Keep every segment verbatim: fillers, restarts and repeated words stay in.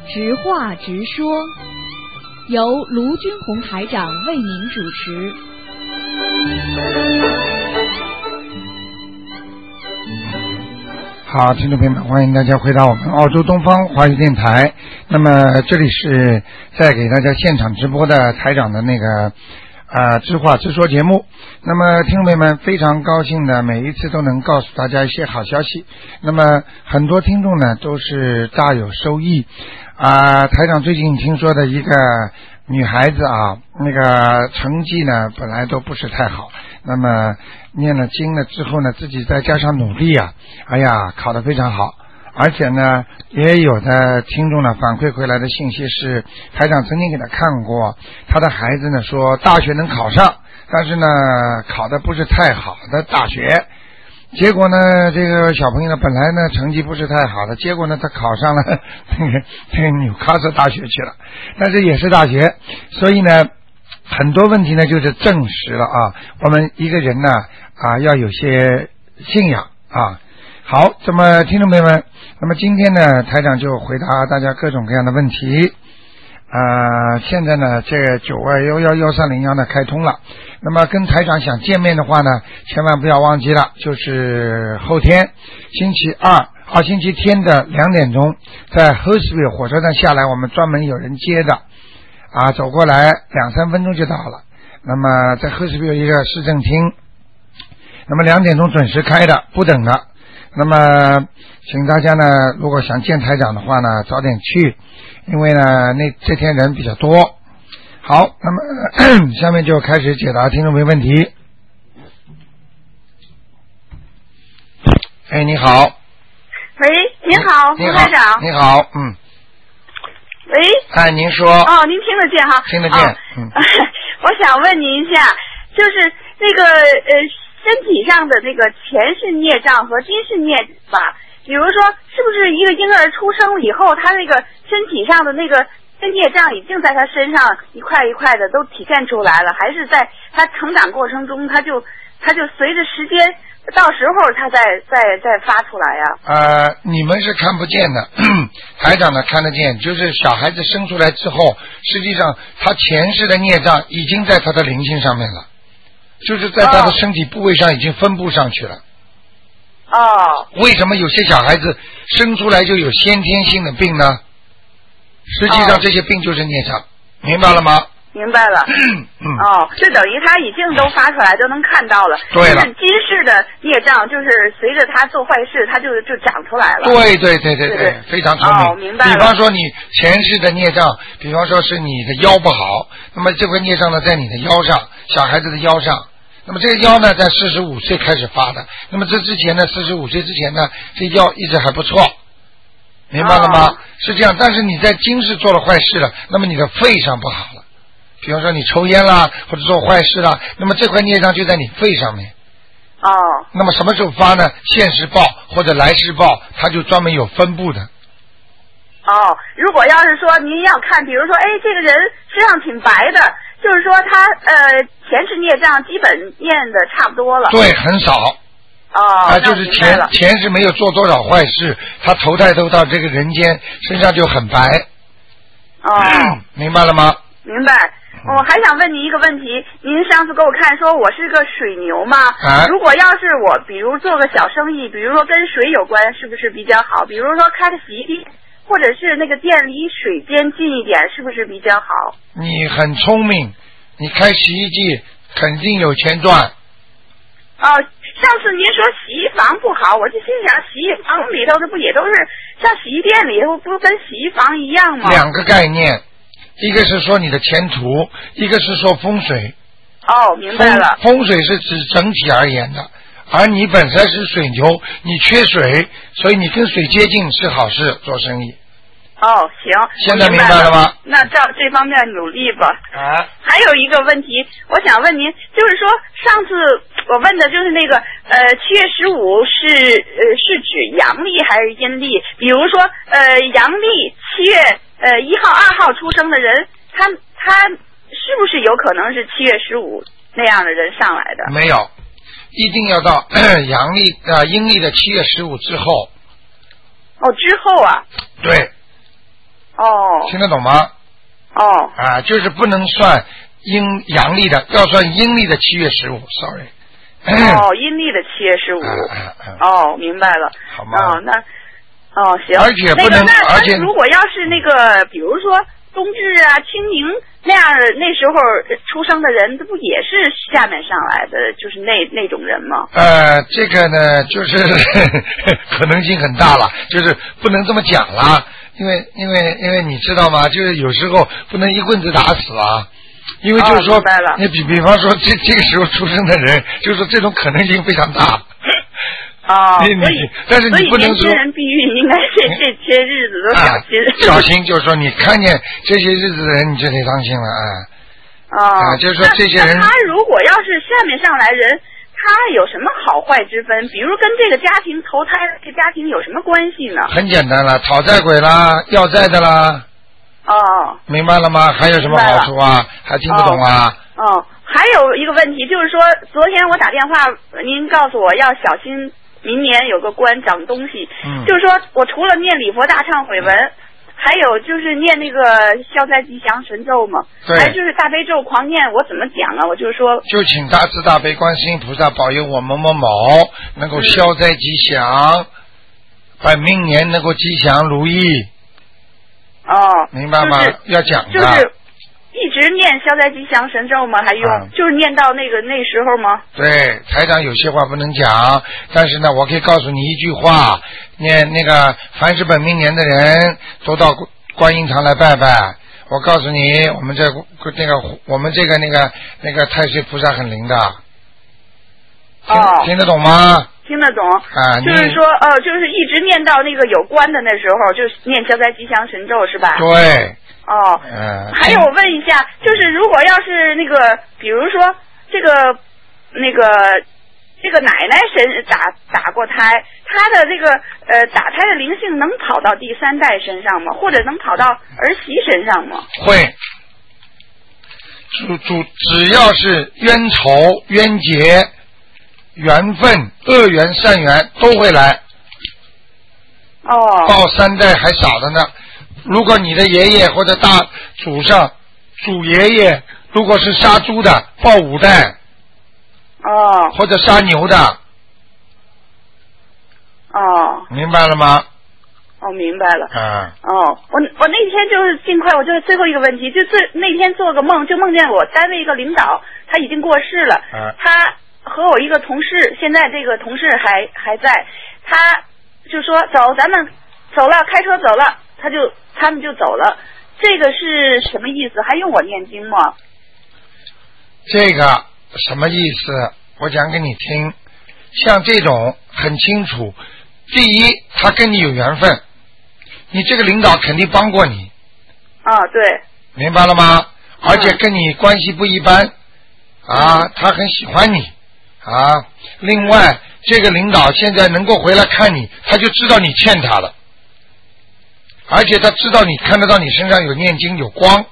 直话直说，由卢军红台长为您主持。 好，听众朋友们，欢迎大家回到我们澳洲东方华语电台。那么这里是在给大家现场直播的台长的那个啊、呃、知话直说节目。那么听众朋友们，非常高兴的每一次都能告诉大家一些好消息。那么很多听众呢都是大有收益啊、呃。台长最近听说的一个女孩子啊，那个成绩呢本来都不是太好，那么念了经了之后呢，自己再加上努力啊，哎呀，考得非常好。而且呢，也有的听众呢反馈回来的信息是，台长曾经给他看过，他的孩子呢说大学能考上，但是呢考得不是太好的大学。结果呢，这个小朋友呢本来呢成绩不是太好的，结果呢他考上了那个那个纽卡斯大学去了，但是也是大学，所以呢很多问题呢就是证实了啊，我们一个人呢啊要有些信仰啊。好，这么听众朋友们，那么今天呢台长就回答大家各种各样的问题。呃，现在呢这个九二幺幺幺三零幺呢开通了，那么跟台长想见面的话呢，千万不要忘记了，就是后天星期二啊星期天的两点钟，在 Hurstville 火车站下来，我们专门有人接的啊，走过来两三分钟就到了。那么在 Hurstville 一个市政厅，那么两点钟准时开的，不等的。那么请大家呢如果想见台长的话呢，早点去，因为呢那这天人比较多。好，那么下面就开始解答听众朋友问题。哎，你好。 喂，您好， 你好， 台长。 你好，嗯。 喂。 哎，您说。 哦，您听得见哈？ 听得见。 哦、 嗯。 我想问您一下，就是那个呃身体上的那个前世孽障和今世孽障吧，比如说是不是一个婴儿出生以后，他那个身体上的那个孽障已经在他身上一块一块的都体现出来了，还是在他成长过程中他就他就随着时间到时候他再再再发出来呀？ 呃，你们是看不见的，台长呢看得见，就是小孩子生出来之后，实际上他前世的孽障已经在他的灵性上面了，就是在他的身体部位上已经分布上去了。 哦。 为什么有些小孩子生出来就有先天性的病呢？实际上这些病就是孽障，明白了吗？ 明白了。 嗯。 哦，就等于他已经都发出来，都能看到了。 对了。 就是今世的孽障，就是随着他做坏事，他就就长出来了。 对对对对 对, 对, 对，非常聪明。 哦，明白了。 比方说你前世的孽障，比方说是你的腰不好，那么这个孽障呢在你的腰上，小孩子的腰上。那么这个腰呢在四十五岁开始发的，那么这之前呢四十五岁之前呢这腰一直还不错，明白了吗？哦、是这样，但是你在今世做了坏事了，那么你的肺上不好了，比方说你抽烟啦或者做坏事啦，那么这块孽障就在你肺上面。 哦。 那么什么时候发呢？现世报或者来世报，它就专门有分布的。 哦，如果要是说您要看，比如说，哎，这个人身上挺白的，就是说他呃前世孽障基本念的差不多了。 对，很少。 哦。 啊，就是前前世没有做多少坏事，他投胎都到这个人间，身上就很白。 哦。 明白了吗？ 明白。我、哦、还想问您一个问题，您上次给我看说我是个水牛嘛、 啊、 如果要是我比如做个小生意，比如说跟水有关，是不是比较好？比如说开个洗衣店，或者是那个店离水边近一点，是不是比较好？ 你很聪明，你开洗衣机肯定有钱赚。 哦，上次您说洗衣房不好，我就心想洗衣房里头这不也都是像洗衣店里头不跟洗衣房一样吗？ 两个概念，一个是说你的前途，一个是说风水。 哦，明白了。 风, 风水是指整体而言的，而你本身是水牛，你缺水，所以你跟水接近是好事，做生意。 哦，行， 现在明白了吗？ 那照这方面努力吧。 啊。还有一个问题，我想问您，就是说上次我问的就是那个呃七月十五是呃是指阳历还是阴历？比如说呃阳历七月呃一号、二号出生的人，他他是不是有可能是七月十五那样的人上来的？ 没有，一定要到阳历呃阴历的七月十五之后。 哦，之后啊。 对。 哦。 听得懂吗？ 哦。 啊，就是不能算阴阳历的，要算阴历的七月十五 ，sorry。 哦，阴历的七月十五。 啊啊、 哦，明白了。 好吗？ 哦，那哦行。 而且不能， 那个、那而且如果要是那个，比如说冬至啊、清明那样的，那时候出生的人，这不也是下面上来的，就是那那种人吗？ 呃，这个呢，就是可能性很大了，就是不能这么讲了，因为因为因为你知道吗？就是有时候不能一棍子打死啊。因为就是说， 哦、 你比比方说这这个时候出生的人，就是说这种可能性非常大。 哦， 你你但是你不能说， 所以年轻人避孕应该这这些日子都小心。 啊、小心，就是说你看见这些日子的人，你就得当心了啊。 哦、 啊，就是说这些人， 他如果要是下面上来人，他有什么好坏之分？比如跟这个家庭投胎这家庭有什么关系呢？ 很简单了，讨债鬼啦，要债的啦。 哦， 明白了吗？还有什么好处啊？还听不懂啊？ 哦，哦还有一个问题就是说，昨天我打电话，您告诉我要小心，明年有个官长东西。嗯。就是说我除了念礼佛大忏悔文，嗯、还有就是念那个消灾吉祥神咒嘛。对。还有就是大悲咒狂念，我怎么讲啊？我就是说。 就请大慈大悲观世音菩萨保佑我某某某能够消灾吉祥，本命年能够吉祥如意。 哦， 明白吗？ 就是、 要讲的， 就是一直念消灾吉祥神咒吗？还用、嗯、就是念到那个那时候吗？ 对，台长有些话不能讲，但是呢，我可以告诉你一句话：念那个凡是本命年的人都到观音堂来拜拜。我告诉你，我们这那个我们这个那个那个太岁菩萨很灵的。 哦， 听得懂吗？ 听得懂啊， 就是说，呃，就是一直念到那个有关的那时候，就是念消灾吉祥神咒是吧？ 对。 哦。 嗯。 还有我问一下，就是如果要是那个，比如说这个那个这个奶奶身打打过胎，她的这个呃打胎的灵性能跑到第三代身上吗？或者能跑到儿媳身上吗？ 会。主主只要是冤仇冤结。缘分、恶缘、善缘都会来。 哦。 报三代还少的呢。如果你的爷爷或者大祖上、祖爷爷如果是杀猪的，报五代。 哦。 或者杀牛的。 哦。 明白了吗？ 哦，明白了。 嗯。 哦，我我那天就是尽快，我就是最后一个问题，就最那天做个梦，就梦见我单位一个领导，他已经过世了。 嗯。 他。和我一个同事，现在这个同事还还在，他就说走，咱们走了，开车走了，他就他们就走了，这个是什么意思？还用我念经吗？ 这个什么意思？我讲给你听，像这种很清楚。第一，他跟你有缘分，你这个领导肯定帮过你。 啊，对。 明白了吗？而且跟你关系不一般，啊，他很喜欢你。啊，另外这个领导现在能够回来看你，他就知道你欠他了，而且他知道你看得到你身上有念经有光。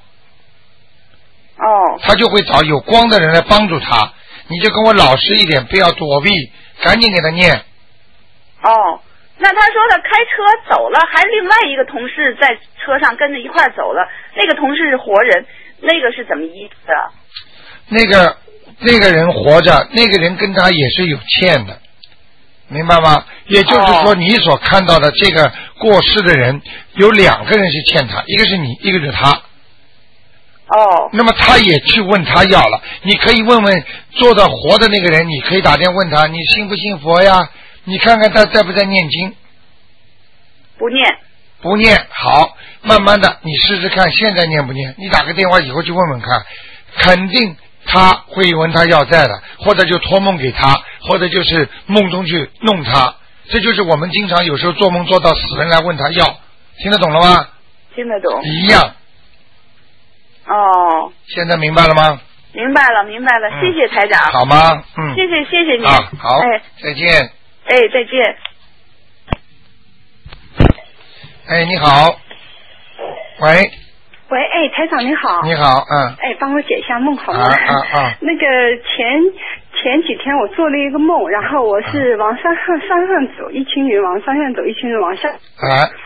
哦。 他就会找有光的人来帮助他，你就跟我老实一点，不要躲避，赶紧给他念。 哦，那他说他开车走了，还另外一个同事在车上跟着一块走了，那个同事是活人，那个是怎么意思啊？ 那个那个人活着，那个人跟他也是有欠的，明白吗？也就是说，你所看到的这个过世的人，有两个人是欠他，一个是你，一个是他。 哦。 那么他也去问他要了，你可以问问做的活的那个人，你可以打电话问他，你信不信佛呀？你看看他在不在念经？ 不念。 不念，好，慢慢的你试试看，现在念不念？你打个电话以后去问问看，肯定。他会问他要债的，或者就托梦给他，或者就是梦中去弄他，这就是我们经常有时候做梦做到死人来问他要，听得懂了吗？ 听得懂。 一样。 哦。 现在明白了吗？ 明白了，明白了，嗯、谢谢台长。 好吗？嗯。 谢谢，谢谢你。 啊，好。 哎， 再见。 哎，再见。 哎，你好。喂。 喂，哎，台长你好。 你好，嗯。 哎，帮我解一下梦好吗？ 啊啊啊！ 那个前前几天我做了一个梦，然后我是往山上山上走，一群人往山上走，一群人往下。 啊。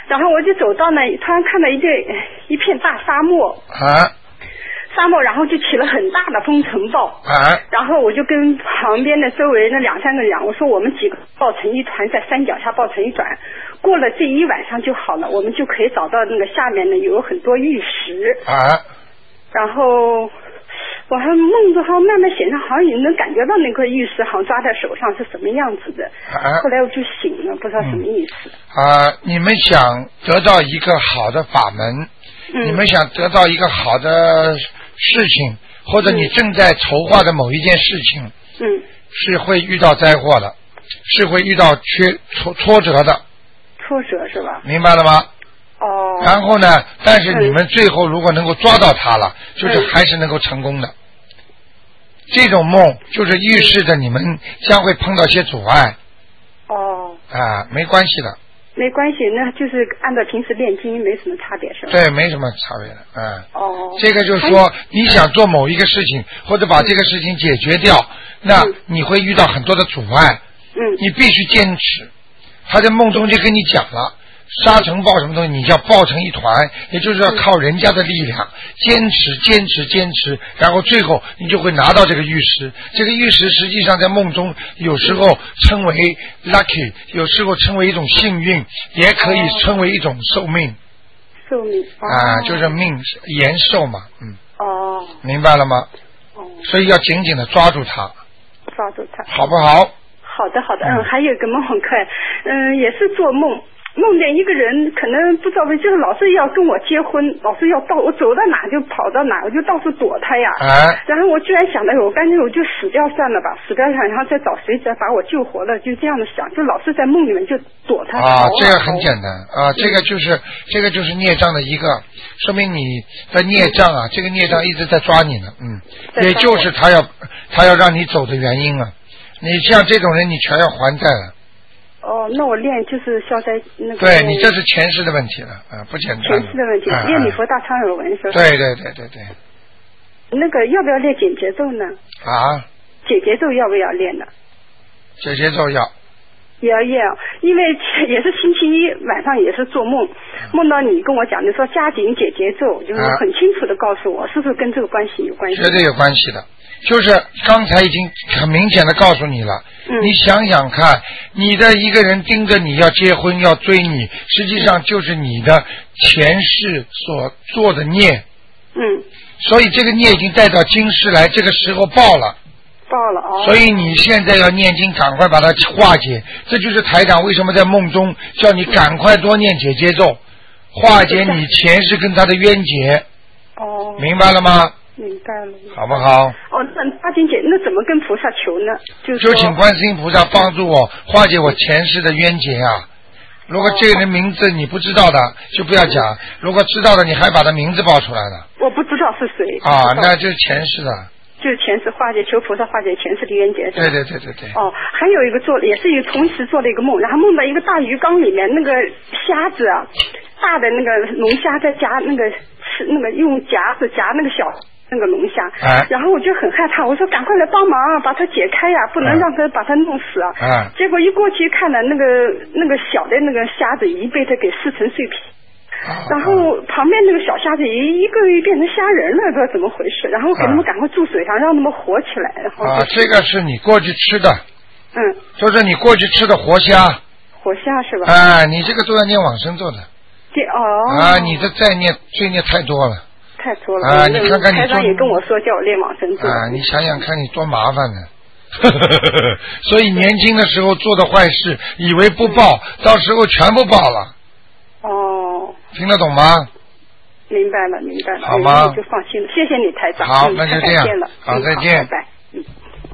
然后我就走到那，突然看到一个一片大沙漠啊， 沙漠，然后就起了很大的风尘暴啊， 然后我就跟旁边的周围那两三个人讲，我说我们几个抱成一团，在山脚下抱成一团，过了这一晚上就好了，我们就可以找到那个下面呢有很多玉石啊， 然后我还梦着好像慢慢醒上，好像也能感觉到那块玉石好像抓在手上是什么样子的。 啊、 后来我就醒了，不知道什么意思。 啊、嗯，你们想得到一个好的法门，嗯、你们想得到一个好的事情，或者你正在筹划的某一件事情， 嗯， 是会遇到灾祸的，是会遇到缺挫挫折的。 挫折是吧？ 明白了吗？ 哦。 然后呢？但是你们最后如果能够抓到它了，嗯、就是还是能够成功的。这种梦就是预示着你们将会碰到些阻碍。 哦。 啊，没关系的。 没关系，那就是按照平时练经没什么差别是吧？ 对，没什么差别的，嗯。 哦。 这个就是说，你想做某一个事情，或者把这个事情解决掉，嗯、那你会遇到很多的阻碍。 嗯。 你必须坚持。他在梦中就跟你讲了。沙尘暴什么东西，你要抱成一团，也就是要靠人家的力量，坚持坚持坚持，然后最后你就会拿到这个玉石。这个玉石实际上在梦中有时候称为 lucky， 有时候称为一种幸运，也可以称为一种寿命。 寿命啊，就是命延寿嘛，嗯。 哦。 明白了吗？ 哦。 所以要紧紧的抓住它。 抓住它。 好不好？ 好的，好的，嗯，还有一个梦很可爱，嗯，也是做梦。梦见一个人可能不知道为就是老是要跟我结婚，老是要到我走到哪就跑到哪，我就到处躲他呀。 啊、 然后我居然想到我干脆我就死掉算了吧，死掉想然后再找谁再把我救活了，就这样的想，就老是在梦里面就躲他。 啊，这个很简单啊，这个就是、嗯、这个就是孽障的一个，说明你的孽障啊，嗯、这个孽障一直在抓你呢，嗯，也就是他要他要让你走的原因啊。你像这种人，你全要还债了。 哦，那我练就是消灾那个。 对你这是前世的问题了，啊，不简单。 前世的问题，念礼佛大忏悔文是吧？ 对对对对对。 那个要不要练解结咒呢？ 啊？ 解结咒要不要练呢？ 解结咒要。 也要练，因为也是星期一晚上也是做梦，梦到你跟我讲，你说加紧解结咒，就是很清楚的告诉我，是不是跟这个关系有关系？ 绝对有关系的，就是刚才已经很明显的告诉你了。嗯、你想想看，你的一个人盯着你要结婚要追你，实际上就是你的前世所做的孽。 嗯。 所以这个孽已经带到今世来，这个时候报了。 报了哦。 所以你现在要念经，赶快把它化解。这就是台长为什么在梦中叫你赶快多念解结咒，化解你前世跟他的冤结。 哦。 明白了吗？ 明白了。 好不好？ 哦，那八金姐，那怎么跟菩萨求呢？就就请观世音菩萨帮助我化解我前世的冤结啊！如果这个人名字你不知道的，就不要讲；如果知道的，你还把他名字报出来了。 我不知道是谁。 啊，那就是前世的。 就是前世化解，求菩萨化解前世的冤结。 对对对对对。 哦，还有一个做，也是一个同时做了一个梦，然后梦到一个大鱼缸里面那个虾子啊，大的那个龙虾在夹那个吃那个用夹子夹那个小。那个龙虾， 哎、 然后我就很害怕，我说赶快来帮忙啊，把它解开呀、啊，不能让它把它弄死啊。 哎、 结果一过去看了那个那个小的那个虾子已经被它给撕成碎片， 啊、 然后旁边那个小虾子一一个一个变成虾人了，不知道怎么回事，然后给他们赶快注水上，让他们活起来。然后啊，这个是你过去吃的， 嗯， 就是你过去吃的活虾。 活虾是吧？ 哎，你这个都要念往生咒的。 对哦。 啊，你这再念罪孽太多了。 太多了啊！你看看你台长也跟我说叫我练往生咒啊！你想想看你多麻烦呢。所以年轻的时候做的坏事，以为不报，到时候全部报了。 哦。 听得懂吗？ 明白了，明白了。 好吗？ 就放心了，谢谢你台长。 好， 嗯、 那就这样。好，再见。 拜拜。嗯。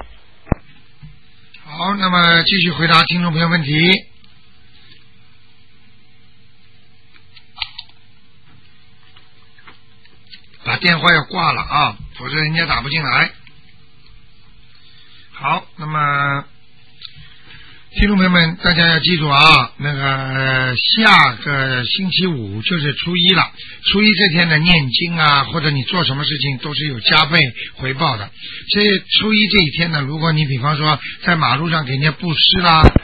好，那么继续回答听众朋友问题。把电话要挂了啊，否则人家打不进来。好，那么听众朋友们，大家要记住啊，那个下个星期五就是初一了。初一这天呢，念经啊，或者你做什么事情都是有加倍回报的。这初一这一天呢，如果你比方说在马路上给人家布施啦。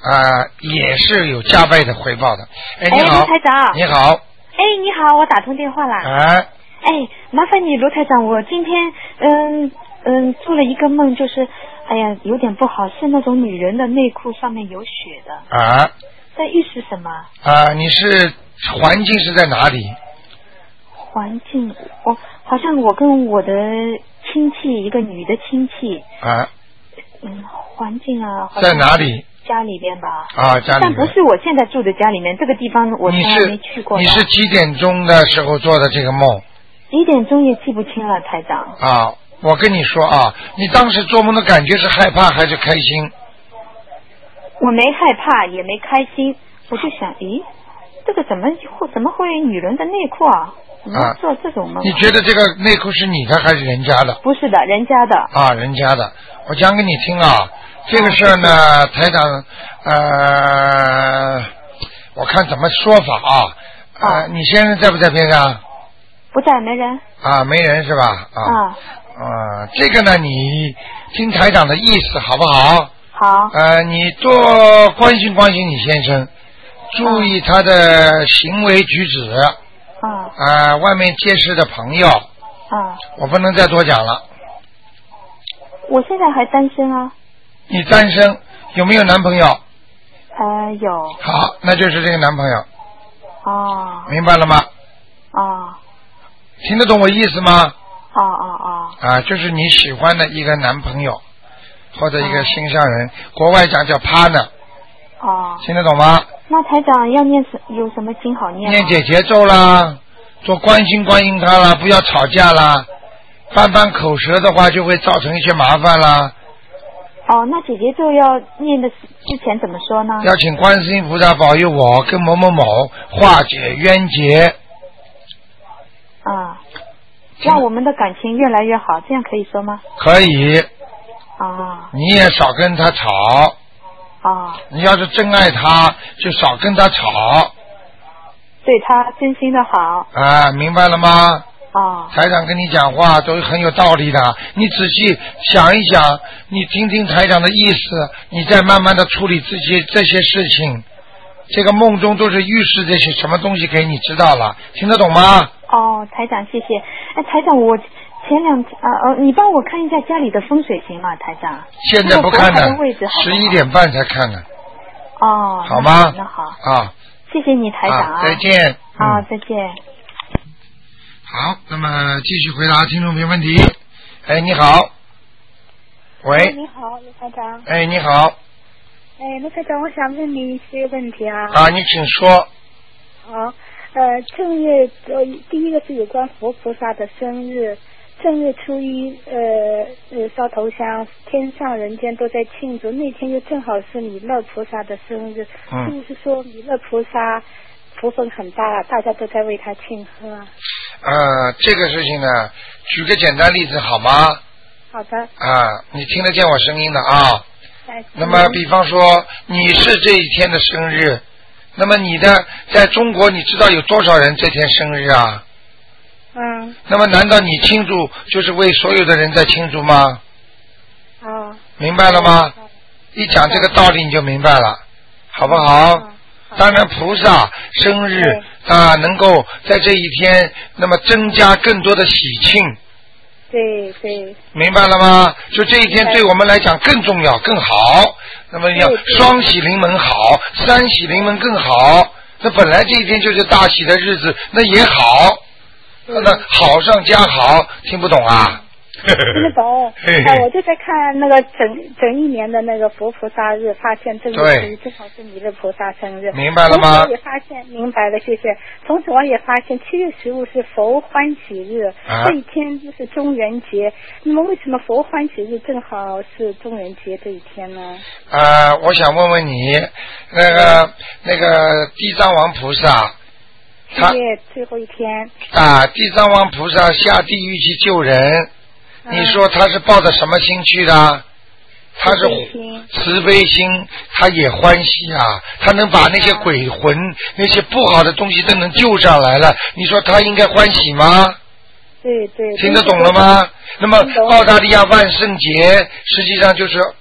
啊、也是有加倍的回报的。哎，你好， 哎，卢台长。 你好。 哎，你好，我打通电话啦。 哎。 哎，麻烦你，卢台长，我今天嗯嗯做了一个梦，就是哎呀有点不好，是那种女人的内裤上面有血的。 啊。 在预示什么？ 啊，你是环境是在哪里？ 环境，我好像我跟我的亲戚，一个女的亲戚。 啊。 嗯，环境啊。 在哪里？ 家里边吧。 啊，家里边。 但不是我现在住的家里面，这个地方我从来没去过。 你是你是几点钟的时候做的这个梦？ 几点钟也记不清了，台长。 啊，我跟你说啊，你当时做梦的感觉是害怕还是开心？ 我没害怕，也没开心，我就想，咦，这个怎么会怎么会女人的内裤啊？怎么做这种梦、啊？ 你觉得这个内裤是你的还是人家的？ 不是的，人家的。 啊，人家的。我讲给你听啊，这个事儿呢，台长，呃，我看怎么说法啊？呃，你先生在不在边上？ 不在，没人。 啊，没人是吧？啊。 啊。 啊，这个呢，你听台长的意思好不好？ 好。 呃，你多关心关心你先生，注意他的行为举止。 啊。 啊，外面结识的朋友。 啊。 我不能再多讲了。 我现在还单身啊。 你单身，有没有男朋友？ 呃，有。 好，那就是这个男朋友。 哦。 明白了吗？ 哦。 听得懂我意思吗？ 哦哦哦。 啊，就是你喜欢的一个男朋友，或者一个心上人，哦、国外讲叫 partner。 哦。 听得懂吗？ 那台长要念什有什么经好念？ 念姐姐咒啦，多关心关心他啦，不要吵架啦，翻翻口舌的话就会造成一些麻烦啦。 哦，那姐姐咒要念的之前怎么说呢？ 要请观世音菩萨保佑我跟某某某化解冤结。 啊，让我们的感情越来越好，这样可以说吗？ 可以。 啊。 你也少跟他吵。 啊。 你要是真爱他，就少跟他吵。 对他真心的好。 啊，明白了吗？ 啊。 台长跟你讲话都很有道理的，你仔细想一想，你听听台长的意思，你再慢慢的处理这些这些事情。这个梦中都是预示这些什么东西给你知道了，听得懂吗？ 哦，台长，谢谢。哎，台长，我前两天啊呃，你帮我看一下家里的风水行吗，台长？ 现在不看的， 十一点半才看的。 哦。 好吗？ 那好。 啊。 谢谢你，台长啊。 啊再见。 啊、 嗯， 再见。 好，那么继续回答听众朋友问题。哎，你好。喂。 哎，你好，卢台长。 哎，你好。 哎，卢台长，我想问你一些问题啊。 啊，你请说。 好，呃，正月呃，第一个是有关佛菩萨的生日，正月初一，呃呃，烧头香，天上人间都在庆祝，那天又正好是弥勒菩萨的生日， 嗯、 是不是说弥勒菩萨福分很大，大家都在为他庆贺啊？ 呃，这个事情呢，举个简单例子好吗？ 好的。 啊，你听得见我声音的啊？ 哎。 那么，比方说你是这一天的生日，那么你的在中国，你知道有多少人这天生日啊？ 嗯。 那么，难道你庆祝就是为所有的人在庆祝吗？ 啊。 明白了吗？一讲这个道理你就明白了，好不好？ 嗯当然，菩萨生日啊，能够在这一天，那么增加更多的喜庆。 对对。 明白了吗？就这一天对我们来讲更重要、更好。那么要双喜临门好，三喜临门更好。那本来这一天就是大喜的日子，那也好。那好上加好，听不懂啊？ 听得懂，呃，我就在看那个整整一年的那个佛菩萨日，发现正月正好是弥勒菩萨生日， 明白了吗？ 我也发现，明白了，谢谢。从此我也发现七月十五是佛欢喜日， 啊、 这一天就是中元节。那么为什么佛欢喜日正好是中元节这一天呢？ 呃，我想问问你，那个那个地藏王菩萨， 七月最后一天啊，地藏王菩萨下地狱去救人。你说他是抱着什么心去的？他是慈悲心，他也欢喜啊！他能把那些鬼魂、那些不好的东西都能救上来了，你说他应该欢喜吗？ 对对。 听得懂了吗？那么澳大利亚万圣节实际上就是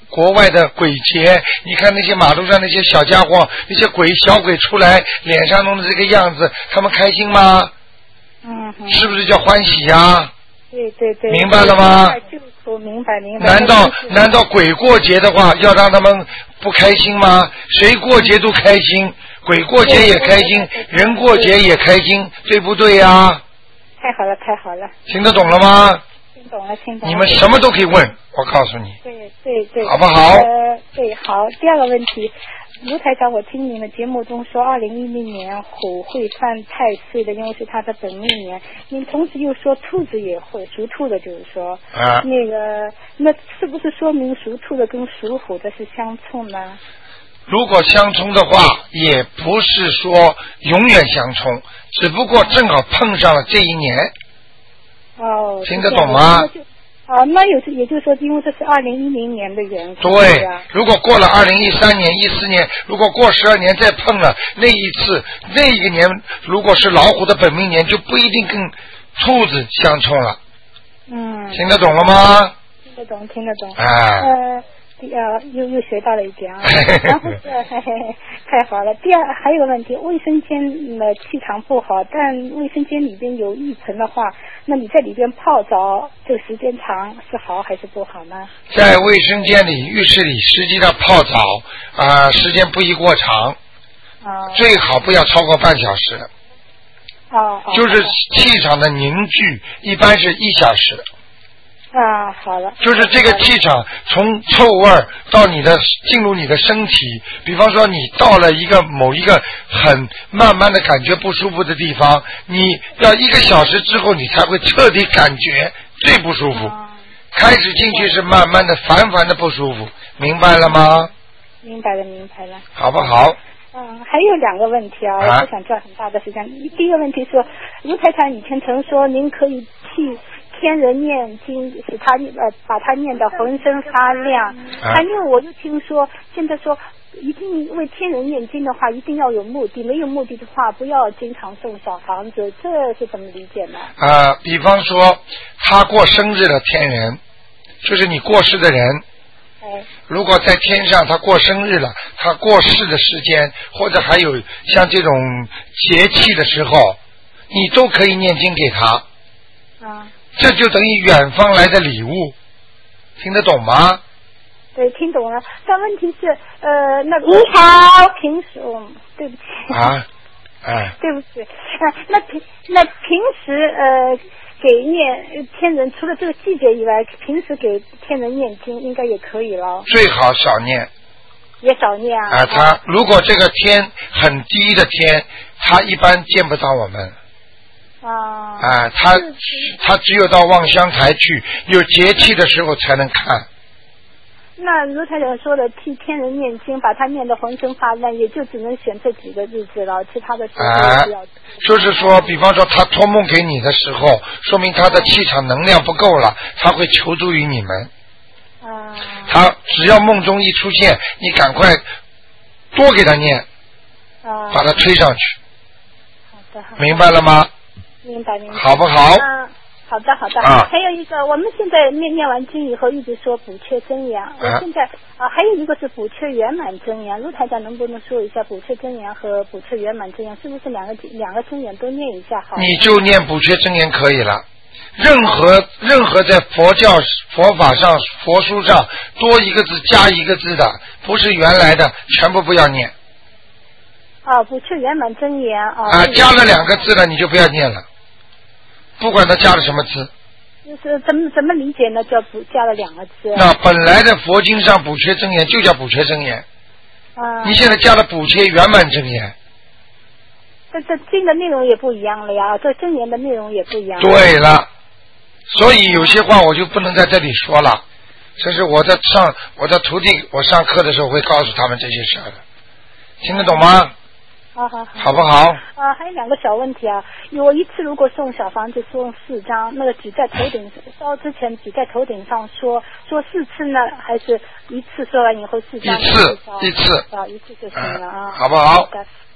国外的鬼节，你看那些马路上那些小家伙，那些鬼小鬼出来，脸上弄的这个样子，他们开心吗？ 嗯哼， 是不是叫欢喜呀、啊？ 对对对， 明白了吗？ 就明白明白。 难道难道鬼过节的话要让他们不开心吗？谁过节都开心，鬼过节也开心，人过节也开心，对不对呀、啊？ 太好了太好了。 听得懂了吗？ 听懂了听懂了。 你们什么都可以问，我告诉你。 对对对。 好不好？ 呃，对，好。第二个问题。卢台长，我听你们节目中说，二零一零年虎会犯太岁的，因为是他的本命年。您同时又说兔子也会，属兔的，就是说， 啊， 那个，那是不是说明属兔的跟属虎的是相冲呢？ 如果相冲的话，也不是说永远相冲，只不过正好碰上了这一年。 哦， 听得懂吗？ 啊，那有也就是说，因为这是二零一零年的缘故。 对，如果过了二零一三年、一四年，如果过十二年再碰了那一次，那一个年如果是老虎的本命年，就不一定跟兔子相冲了。 嗯。 听得懂了吗？ 听得懂，听得懂。 啊。 呃，第二又又学到了一点啊。然后是嘿嘿嘿，太好了。第二还有个问题，卫生间的气场不好，但卫生间里边有浴盆的话，那你在里边泡澡，这个时间长是好还是不好呢？ 在卫生间里、浴室里，实际上泡澡啊、呃，时间不宜过长， 啊， 最好不要超过半小时。 哦。 就是气场的凝聚，一般是一小时。 啊，好了。 就是这个气场从臭味到你的进入你的身体，比方说你到了一个某一个很慢慢的感觉不舒服的地方，你要一个小时之后你才会彻底感觉最不舒服。啊、开始进去是慢慢的烦烦的不舒服，明白了吗？ 明白了，明白了。 好不好？ 嗯，还有两个问题啊，我不想赚很大的时间。第一个问题是，卢台长以前曾说，您可以替天人念经，使他呃把他念得浑身发亮。 啊、 还有，我又听说，现在说一定为天人念经的话，一定要有目的，没有目的的话，不要经常送小房子，这是怎么理解呢？ 啊、呃，比方说他过生日的天人，就是你过世的人。如果在天上他过生日了，他过世的时间，或者还有像这种节气的时候，你都可以念经给他。 啊， 这就等于远方来的礼物，听得懂吗？ 对，听懂了。但问题是，呃，那你好，平时，哦，对不起。 啊，哎。 对不起，啊，那平那平时呃。给念天人，除了这个季节以外，平时给天人念经应该也可以了。 最好少念。 也少念啊。 啊，他如果这个天很低的天，他一般见不到我们。 啊。 啊，他他只有到望乡台去，有节气的时候才能看。 那卢台长说的替天人念经，把他念得浑身发亮，也就只能选这几个日子了，其他的时候不要。 啊，就是说，比方说他托梦给你的时候，说明他的气场能量不够了，他会求助于你们。 啊。 他只要梦中一出现，你赶快多给他念， 啊， 把他推上去。 好的。好的明白了吗？ 明白明白。 好不好？ 啊好的好的、 啊、 还有一个，我们现在念念完经以后一直说补缺真言、啊、我现在啊还有一个是补缺圆满真言，陆台长能不能说一下补缺真言和补缺圆满真言是不是两个两个真言都念一下好？ 你就念补缺真言可以了，任何任何在佛教佛法上佛书上多一个字加一个字的，不是原来的全部不要念。 啊，补缺圆满真言啊。 啊，加了两个字了你就不要念了。不管他加了什么字， 就是怎么怎么理解呢？叫补加了两个字。 那本来的佛经上补缺真言就叫补缺真言。 啊。 你现在加了补缺圆满真言。 这这经的内容也不一样了呀，这真言的内容也不一样了。 对了，所以有些话我就不能在这里说了，这是我在上我的徒弟，我上课的时候会告诉他们这些事的，听得懂吗？ 好好好， 好不好？ 啊，还有两个小问题啊。有一次如果送小房子送四张，那个举在头顶烧之前举在头顶上说说四次呢，还是一次说完以后四张？ 一次一次啊，一次就行了啊。 嗯、好不好？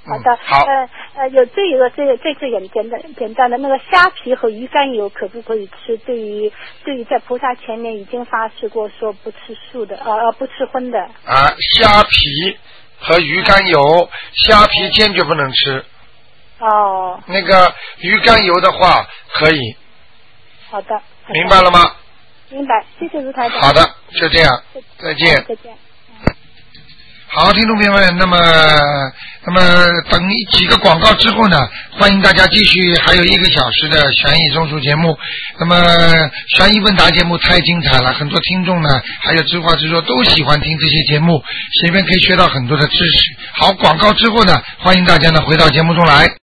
好的。 嗯、好。 呃呃，有这一个这个这次简简单简单的那个虾皮和鱼肝油可不可以吃？对于对于在菩萨前面已经发誓过说不吃素的，呃不吃荤的。 啊，虾皮和鱼肝油，虾皮坚决不能吃。 哦。 那个鱼肝油的话可以。 好的。 明白了吗？ 明白，谢谢卢台长。 好的，就这样，再见。 再见。 好，听众朋友们，那么那么等几个广告之后呢，欢迎大家继续还有一个小时的悬疑综述节目。那么悬疑问答节目太精彩了，很多听众呢还有知话直说都喜欢听这些节目，随便可以学到很多的知识。好，广告之后呢，欢迎大家呢回到节目中来。